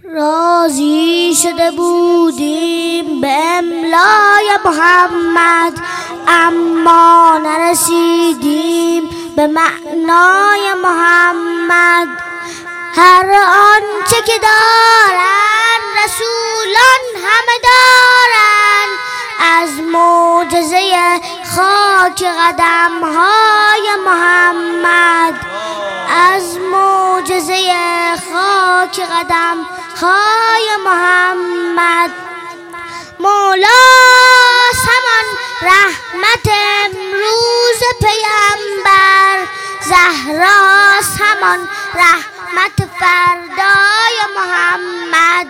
راضی شده بودیم به املای محمد، اما نرسیدیم به معنای محمد. هر آنچه که دارن رسولان همه دارن، از معجزه خاک قدمهای محمد، از معجزه خاک قدمهای محمد. مولا همان رحمت امروز پیامبر، زهرا همان رحمت فردای محمد.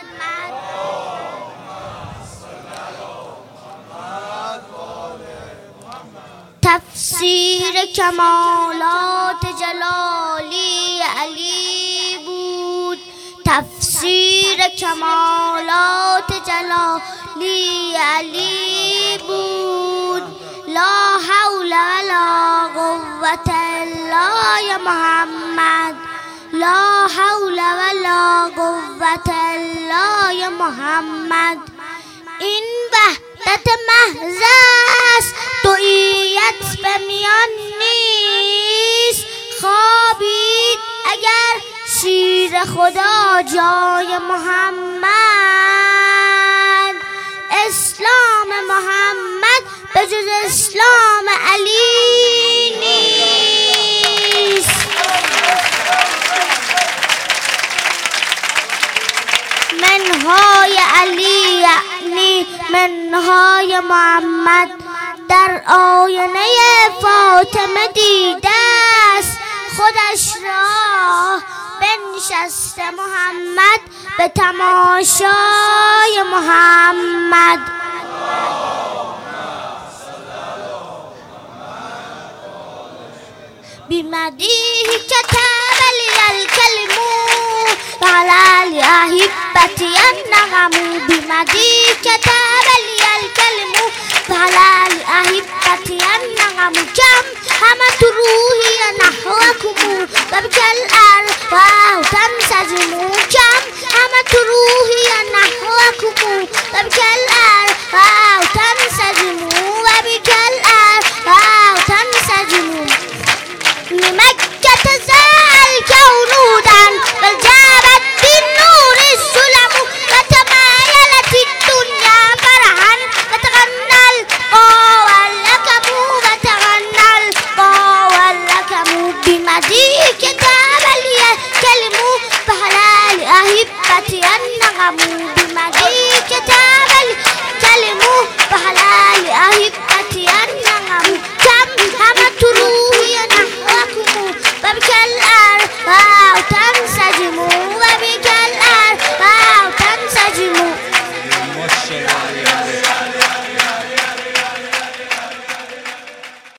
تفسیر کمالات جلالی علی بود، تفسیر کمالات جلالی علی بود. لا حول ولا قوة الا یا محمد، لا حول ولا قوة الا یا محمد. این وحدت محض است، دویت به میان نیست. خوابید اگر شیر خدا جای محمد، اسلام محمد به جز اسلام علی نیست. منهای علی یعنی منهای محمد، در آینه فاطمه دیده است خودش را. بنشسته محمد به تماشای محمد. بمدیح کتب لی الکلم و علی احبتی النغم. بمدیح کتب لی الکلم و علی احبتی النغم. کم همه تو روحی نحوکم و بکل ارواح تنسجم. کم همه تو روحی نحوکم و بکل ارواح تنسجم و بکل ارواح تنسجم. لمكة زال الكون هدى فجابت بالنور السلم وتمايلت الدنيا فرحا وتغنى القى واللكم وتغنى القى واللكم. بمديح كتاب لي الكلم فحلال أحبتي النغم. بمديح